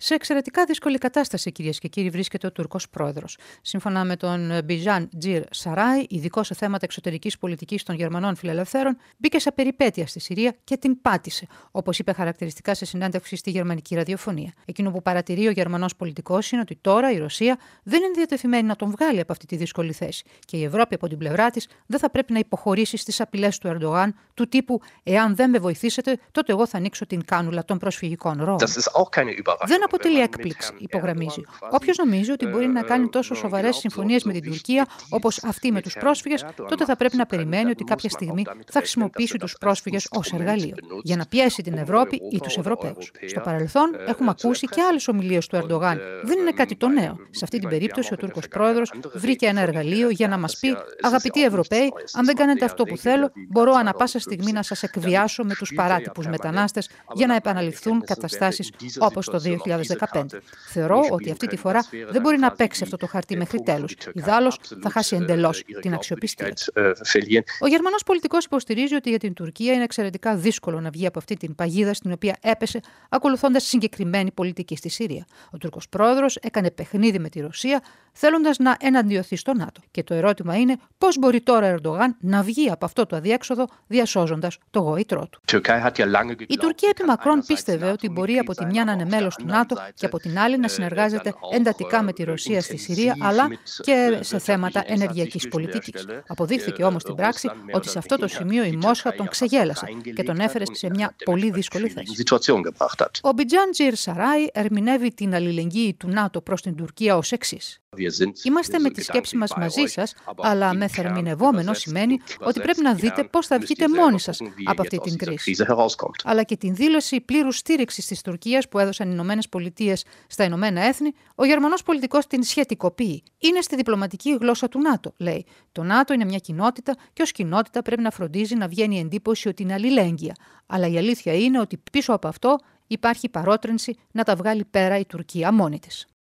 Σε εξαιρετικά δύσκολη κατάσταση, κυρίες και κύριοι, βρίσκεται ο Τούρκος πρόεδρος. Σύμφωνα με τον Μπιτζάν Τζιρ Σαράι, ειδικό σε θέματα εξωτερικής πολιτικής των Γερμανών φιλελευθέρων, μπήκε σε περιπέτεια στη Συρία και την πάτησε, όπως είπε χαρακτηριστικά σε συνέντευξη στη γερμανική ραδιοφωνία. Εκείνο που παρατηρεί ο Γερμανός πολιτικός είναι ότι τώρα η Ρωσία δεν είναι διατεθειμένη να τον βγάλει από αυτή τη δύσκολη θέση και η Ευρώπη από την πλευρά της δεν θα πρέπει να υποχωρήσει στις απειλές του Ερντογάν, του τύπου «Εάν δεν με βοηθήσετε, τότε εγώ θα ανοίξω την κάνουλα των προσφυγικών ροών». Δεν αποτελεί έκπληξη, υπογραμμίζει. Όποιος νομίζει ότι μπορεί να κάνει τόσο σοβαρές συμφωνίες με την Τουρκία όπως αυτή με τους πρόσφυγες, τότε θα πρέπει να περιμένει ότι κάποια στιγμή θα χρησιμοποιήσει τους πρόσφυγες ως εργαλείο για να πιέσει την Ευρώπη ή τους Ευρωπαίους. Στο παρελθόν έχουμε ακούσει και άλλες ομιλίες του Ερντογάν. Δεν είναι κάτι το νέο. Σε αυτή την περίπτωση, ο Τούρκος πρόεδρος βρήκε ένα εργαλείο για να μας πει: αγαπητοί Ευρωπαίοι, αν δεν κάνετε αυτό που θέλω, μπορώ ανά πάσα στιγμή να σας εκβιάσω με τους παράτυπους μετανάστες για να επαναληφθούν καταστάσεις όπως το 2015. Θεωρώ ότι αυτή τη φορά δεν μπορεί να παίξει αυτό το χαρτί μέχρι τέλους. Ιδάλλως θα χάσει εντελώς την αξιοπιστία του. Ο Γερμανός πολιτικός υποστηρίζει ότι για την Τουρκία είναι εξαιρετικά δύσκολο να βγει από αυτή την παγίδα στην οποία έπεσε ακολουθώντας συγκεκριμένη πολιτική στη Συρία. Ο Τούρκος πρόεδρος έκανε παιχνίδι με τη Ρωσία, θέλοντας να εναντιωθεί στο ΝΑΤΟ. Και το ερώτημα είναι πώς μπορεί τώρα ο Ερντογάν να βγει από αυτό το αδιέξοδο διασώζοντας το γόητρό του. Η Τουρκία επί μακρόν πίστευε ότι μπορεί από τη μια να είναι μέλος του ΝΑΤΟ και από την άλλη να συνεργάζεται εντατικά με τη Ρωσία στη Συρία, αλλά και σε θέματα ενεργειακής πολιτικής. Αποδείχθηκε όμως στην πράξη ότι σε αυτό το σημείο η Μόσχα τον ξεγέλασε και τον έφερε σε μια πολύ δύσκολη θέση. Ο Μπιτζάν Τζιρ Σαράι ερμηνεύει την αλληλεγγύη του ΝΑΤΟ προς την Τουρκία ως εξής. Είμαστε με τη σκέψη μας μαζί σας, αλλά με θερμινευόμενο σημαίνει ότι πρέπει να δείτε πώς θα βγείτε μόνοι σας από αυτή την κρίση. Αλλά και την δήλωση πλήρους στήριξης της Τουρκίας που έδωσαν οι Ηνωμένες Πολιτείες στα Ηνωμένα Έθνη, ο Γερμανός πολιτικός την σχετικοποιεί. Είναι στη διπλωματική γλώσσα του ΝΑΤΟ, λέει. Το ΝΑΤΟ είναι μια κοινότητα και ως κοινότητα πρέπει να φροντίζει να βγαίνει η εντύπωση ότι είναι αλληλέγγυα. Αλλά η αλήθεια είναι ότι πίσω από αυτό υπάρχει παρότρινση να τα βγάλει πέρα η Τουρκία μόνη της.